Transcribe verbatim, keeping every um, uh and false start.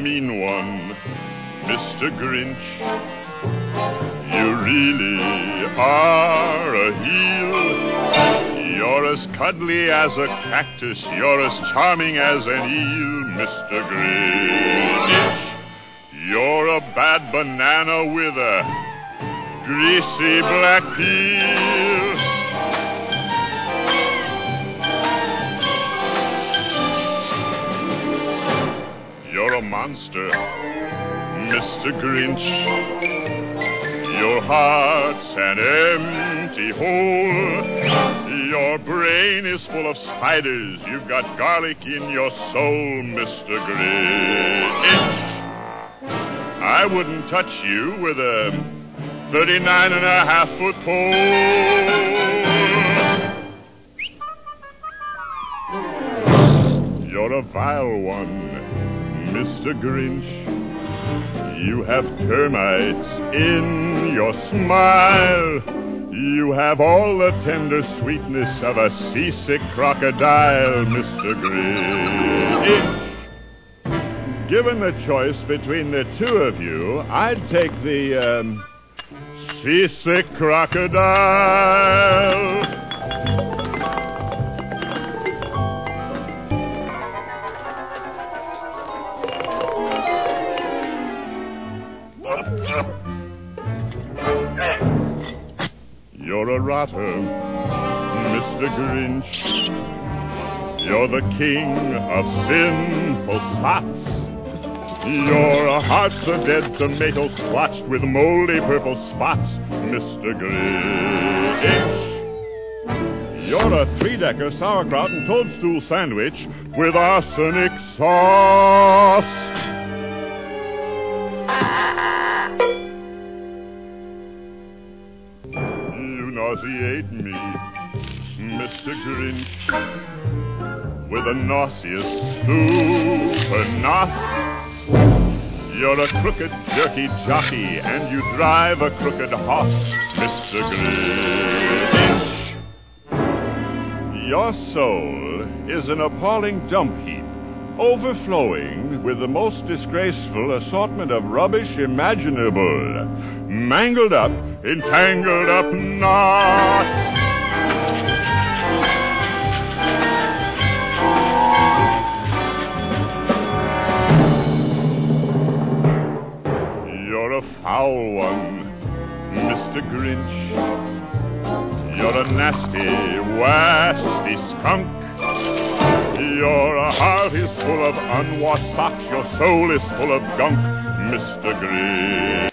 mean one, Mister Grinch. You really are a heel. You're as cuddly as a cactus. You're as charming as an eel, Mister Grinch. You're a bad banana with a greasy black peel. You're a monster, Mister Grinch. Your heart's an empty hole. Your brain is full of spiders. You've got garlic in your soul, Mister Grinch. I wouldn't touch you with a thirty-nine and a half foot pole. You're a vile one, Mister Grinch. You have termites in your smile. You have all the tender sweetness of a seasick crocodile, Mister Grinch. Given the choice between the two of you, I'd take the um, seasick crocodile. You're a rotter, Mister Grinch. You're the king of sinful sots. Your heart's a dead tomato splotched with moldy purple spots, Mister Grinch. You're a three-decker sauerkraut and toadstool sandwich with arsenic sauce. You nauseate me, Mister Grinch, with a nauseous super nos. You're a crooked, jerky jockey, and you drive a crooked horse, Mister Grinch. Your soul is an appalling dump heap, overflowing with the most disgraceful assortment of rubbish imaginable, mangled up in tangled up knots. You're a foul one, Mister Grinch. You're a nasty, wasty skunk. Your heart is full of unwashed socks. Your soul is full of gunk, Mister Grinch.